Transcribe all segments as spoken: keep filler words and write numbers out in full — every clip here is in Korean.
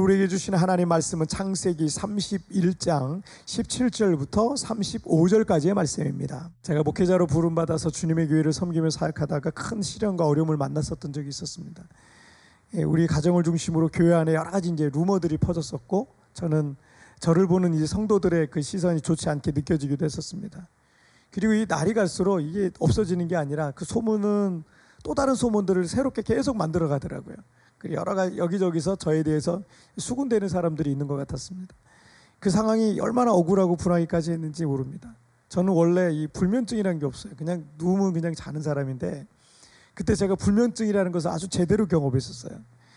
우리에게 주시는 하나님 말씀은 창세기 삼십일 장 십칠 절부터 삼십오 절까지의 말씀입니다. 제가 목회자로 부름받아서 주님의 교회를 섬기며 사역하다가 큰 시련과 어려움을 만났었던 적이 있었습니다. 우리 가정을 중심으로 교회 안에 여러 가지 이제 루머들이 퍼졌었고, 저는 저를 보는 이제 성도들의 그 시선이 좋지 않게 느껴지기도 했었습니다. 그리고 이 날이 갈수록 이게 없어지는 게 아니라 그 소문은 또 다른 소문들을 새롭게 계속 만들어 가더라고요. 여러 가지 여기저기서 저에 대해서 수군대는 사람들이 있는 것 같았습니다. 그 상황이 얼마나 억울하고 분하기까지 했는지 모릅니다. 저는 원래 이 불면증이라는 게 없어요. 그냥 누우면 그냥 자는 사람인데, 그때 제가 불면증이라는 것을 아주 제대로 경험했었어요.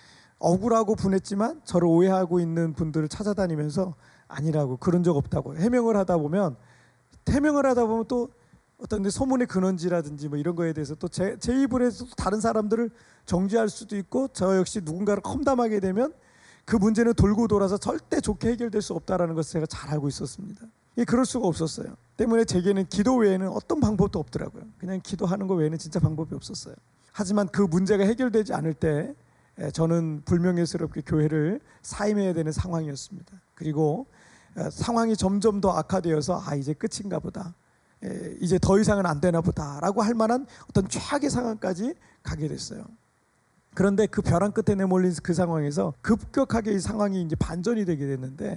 억울하고 분했지만 저를 오해하고 있는 분들을 찾아다니면서 아니라고, 그런 적 없다고 해명을 하다 보면 해명을 하다 보면 또 어떤 소문의 근원지라든지 뭐 이런 거에 대해서 또 제 제 입으로 해서 다른 사람들을 정죄할 수도 있고, 저 역시 누군가를 험담하게 되면 그 문제는 돌고 돌아서 절대 좋게 해결될 수 없다는 것을 제가 잘 알고 있었습니다. 예, 그럴 수가 없었어요. 때문에 제게는 기도 외에는 어떤 방법도 없더라고요. 그냥 기도하는 거 외에는 진짜 방법이 없었어요. 하지만 그 문제가 해결되지 않을 때 저는 불명예스럽게 교회를 사임해야 되는 상황이었습니다. 그리고 상황이 점점 더 악화되어서 아 이제 끝인가 보다, 이제 더 이상은 안 되나 보다 라고 할 만한 어떤 최악의 상황까지 가게 됐어요. 그런데 그 벼랑 끝에 내몰린 그 상황에서 급격하게 이 상황이 이제 반전이 되게 됐는데,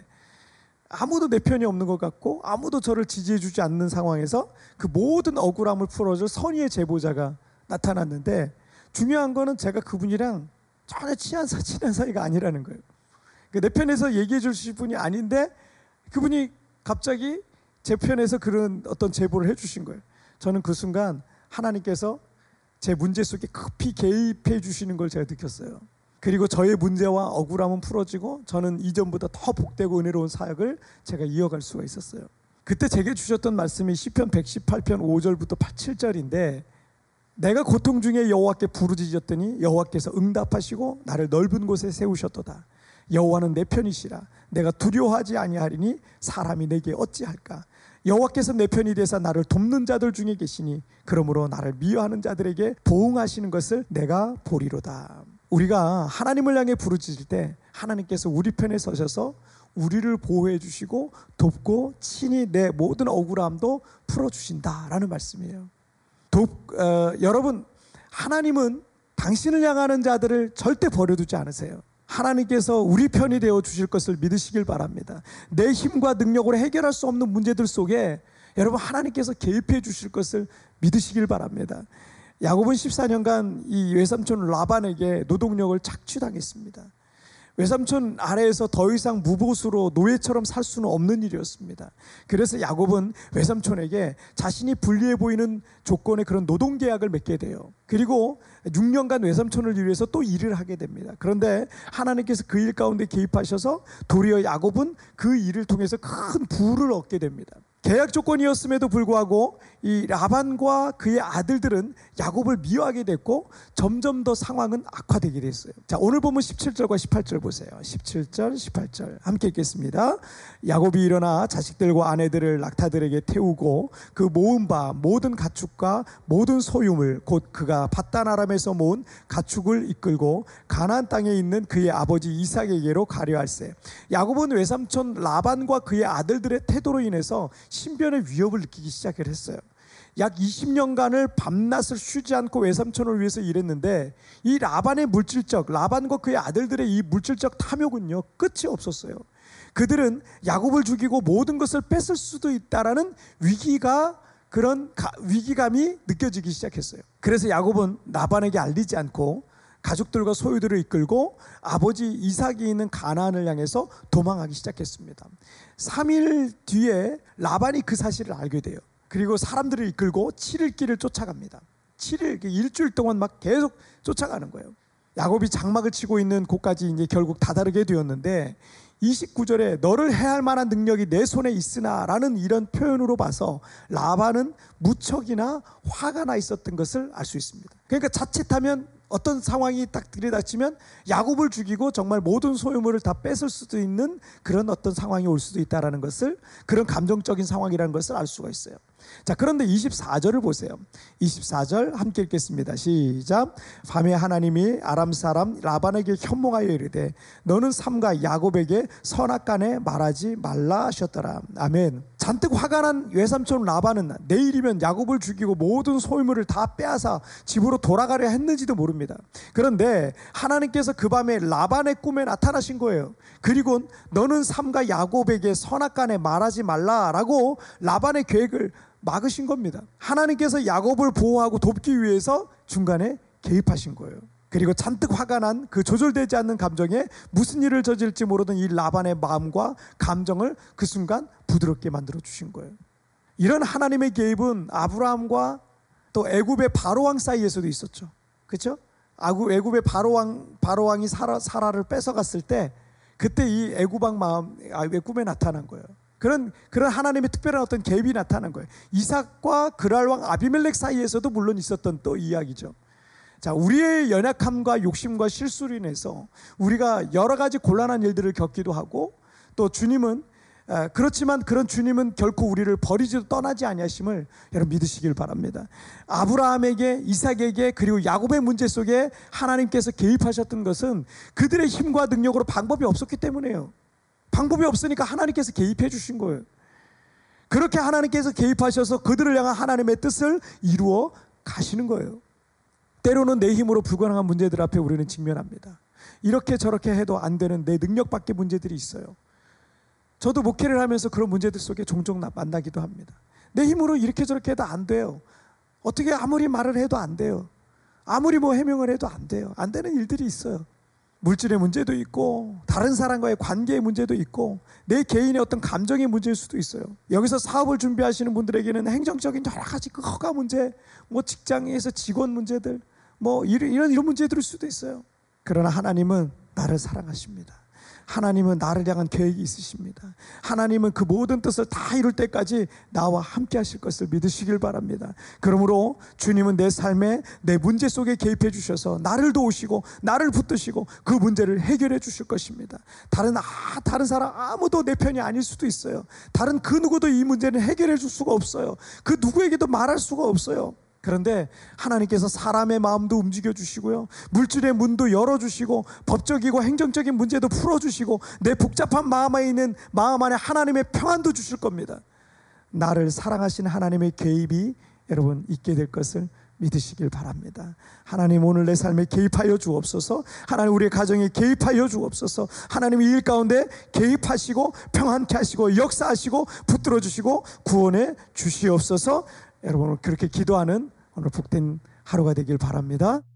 아무도 내 편이 없는 것 같고 아무도 저를 지지해주지 않는 상황에서 그 모든 억울함을 풀어줄 선의의 제보자가 나타났는데, 중요한 거는 제가 그분이랑 전혀 친한, 친한 사이가 아니라는 거예요. 내 편에서 얘기해 주실 분이 아닌데 그분이 갑자기 제 편에서 그런 어떤 제보를 해주신 거예요. 저는 그 순간 하나님께서 제 문제 속에 급히 개입해 주시는 걸 제가 느꼈어요. 그리고 저의 문제와 억울함은 풀어지고 저는 이전보다 더 복되고 은혜로운 사역을 제가 이어갈 수가 있었어요. 그때 제게 주셨던 말씀이 시편 백십팔 편 오 절부터 칠 절인데, 내가 고통 중에 여호와께 부르짖었더니 여호와께서 응답하시고 나를 넓은 곳에 세우셨도다. 여호와는 내 편이시라. 내가 두려워하지 아니하리니 사람이 내게 어찌할까. 여호와께서 내 편이 되사 나를 돕는 자들 중에 계시니 그러므로 나를 미워하는 자들에게 보응하시는 것을 내가 보리로다. 우리가 하나님을 향해 부르짖을 때 하나님께서 우리 편에 서셔서 우리를 보호해 주시고 돕고 친히 내 모든 억울함도 풀어주신다라는 말씀이에요. 돕, 어, 여러분, 하나님은 당신을 향하는 자들을 절대 버려두지 않으세요. 하나님께서 우리 편이 되어 주실 것을 믿으시길 바랍니다. 내 힘과 능력으로 해결할 수 없는 문제들 속에 여러분 하나님께서 개입해 주실 것을 믿으시길 바랍니다. 야곱은 십사 년간 이 외삼촌 라반에게 노동력을 착취당했습니다. 외삼촌 아래에서 더 이상 무보수로 노예처럼 살 수는 없는 일이었습니다. 그래서 야곱은 외삼촌에게 자신이 불리해 보이는 조건의 그런 노동계약을 맺게 돼요. 그리고 육 년간 외삼촌을 위해서 또 일을 하게 됩니다. 그런데 하나님께서 그 일 가운데 개입하셔서 도리어 야곱은 그 일을 통해서 큰 부를 얻게 됩니다. 계약 조건이었음에도 불구하고 이 라반과 그의 아들들은 야곱을 미워하게 됐고 점점 더 상황은 악화되게 됐어요. 자, 오늘 보면 십칠 절과 십팔 절 보세요. 십칠 절, 십팔 절 함께 읽겠습니다. 야곱이 일어나 자식들과 아내들을 낙타들에게 태우고 그 모은 바 모든 가축과 모든 소유물 곧 그가 밧단 아람에서 모은 가축을 이끌고 가나안 땅에 있는 그의 아버지 이삭에게로 가려 할세. 야곱은 외삼촌 라반과 그의 아들들의 태도로 인해서 신변의 위협을 느끼기 시작을 했어요. 약 이십 년간을 밤낮을 쉬지 않고 외삼촌을 위해서 일했는데 이 라반의 물질적, 라반과 그의 아들들의 이 물질적 탐욕은요 끝이 없었어요. 그들은 야곱을 죽이고 모든 것을 뺏을 수도 있다라는 위기가 그런 가, 위기감이 느껴지기 시작했어요. 그래서 야곱은 라반에게 알리지 않고 가족들과 소유들을 이끌고 아버지 이삭이 있는 가나안을 향해서 도망하기 시작했습니다. 삼 일 뒤에 라반이 그 사실을 알게 돼요. 그리고 사람들을 이끌고 칠 일 길을 쫓아갑니다. 칠 일, 일주일 동안 막 계속 쫓아가는 거예요. 야곱이 장막을 치고 있는 곳까지 이제 결국 다다르게 되었는데 이십구 절에 너를 해할 만한 능력이 내 손에 있으나 라는 이런 표현으로 봐서 라반은 무척이나 화가 나 있었던 것을 알 수 있습니다. 그러니까 자칫하면 어떤 상황이 딱 들이닥치면 야곱을 죽이고 정말 모든 소유물을 다 뺏을 수도 있는 그런 어떤 상황이 올 수도 있다는 것을, 그런 감정적인 상황이라는 것을 알 수가 있어요. 자, 그런데 이십사 절을 보세요. 이십사 절 함께 읽겠습니다. 시작. 밤에 하나님이 아람 사람 라반에게 현몽하여 이르되 너는 삼가 야곱에게 선악간에 말하지 말라 하셨더라. 아멘. 잔뜩 화가 난 외삼촌 라반은 내일이면 야곱을 죽이고 모든 소유물을 다 빼앗아 집으로 돌아가려 했는지도 모릅니다. 그런데 하나님께서 그 밤에 라반의 꿈에 나타나신 거예요. 그리고 너는 삼가 야곱에게 선악간에 말하지 말라라고 라반의 계획을 막으신 겁니다. 하나님께서 야곱을 보호하고 돕기 위해서 중간에 개입하신 거예요. 그리고 잔뜩 화가 난 그 조절되지 않는 감정에 무슨 일을 저질지 모르던 이 라반의 마음과 감정을 그 순간 부드럽게 만들어 주신 거예요. 이런 하나님의 개입은 아브라함과 또 애굽의 바로왕 사이에서도 있었죠. 그렇죠? 애굽의 바로왕 바로왕이 사라, 사라를 뺏어갔을 때 그때 이 애굽왕 마음 의 꿈에 나타난 거예요. 그런 그런 하나님의 특별한 어떤 개입이 나타난 거예요. 이삭과 그랄 왕 아비멜렉 사이에서도 물론 있었던 또 이야기죠. 자, 우리의 연약함과 욕심과 실수로 인해서 우리가 여러 가지 곤란한 일들을 겪기도 하고, 또 주님은 그렇지만 그런 주님은 결코 우리를 버리지도 떠나지 아니하심을 여러분 믿으시길 바랍니다. 아브라함에게, 이삭에게, 그리고 야곱의 문제 속에 하나님께서 개입하셨던 것은 그들의 힘과 능력으로 방법이 없었기 때문이에요. 방법이 없으니까 하나님께서 개입해 주신 거예요. 그렇게 하나님께서 개입하셔서 그들을 향한 하나님의 뜻을 이루어 가시는 거예요. 때로는 내 힘으로 불가능한 문제들 앞에 우리는 직면합니다. 이렇게 저렇게 해도 안 되는 내 능력 밖의 문제들이 있어요. 저도 목회를 하면서 그런 문제들 속에 종종 만나기도 합니다. 내 힘으로 이렇게 저렇게 해도 안 돼요. 어떻게 아무리 말을 해도 안 돼요. 아무리 뭐 해명을 해도 안 돼요. 안 되는 일들이 있어요. 물질의 문제도 있고, 다른 사람과의 관계의 문제도 있고, 내 개인의 어떤 감정의 문제일 수도 있어요. 여기서 사업을 준비하시는 분들에게는 행정적인 여러 가지 그 허가 문제, 뭐 직장에서 직원 문제들, 뭐 이런 이런, 이런 문제들일 수도 있어요. 그러나 하나님은 나를 사랑하십니다. 하나님은 나를 향한 계획이 있으십니다. 하나님은 그 모든 뜻을 다 이룰 때까지 나와 함께 하실 것을 믿으시길 바랍니다. 그러므로 주님은 내 삶에, 내 문제 속에 개입해 주셔서 나를 도우시고 나를 붙드시고 그 문제를 해결해 주실 것입니다. 다른 아, 다른 사람 아무도 내 편이 아닐 수도 있어요. 다른 그 누구도 이 문제는 해결해 줄 수가 없어요. 그 누구에게도 말할 수가 없어요. 그런데 하나님께서 사람의 마음도 움직여 주시고요, 물질의 문도 열어주시고, 법적이고 행정적인 문제도 풀어주시고, 내 복잡한 마음 안에 있는 마음 안에 하나님의 평안도 주실 겁니다. 나를 사랑하시는 하나님의 개입이 여러분 있게 될 것을 믿으시길 바랍니다. 하나님, 오늘 내 삶에 개입하여 주옵소서. 하나님, 우리의 가정에 개입하여 주옵소서. 하나님, 이 일 가운데 개입하시고 평안케 하시고 역사하시고 붙들어 주시고 구원해 주시옵소서. 여러분, 그렇게 기도하는 오늘 복된 하루가 되길 바랍니다.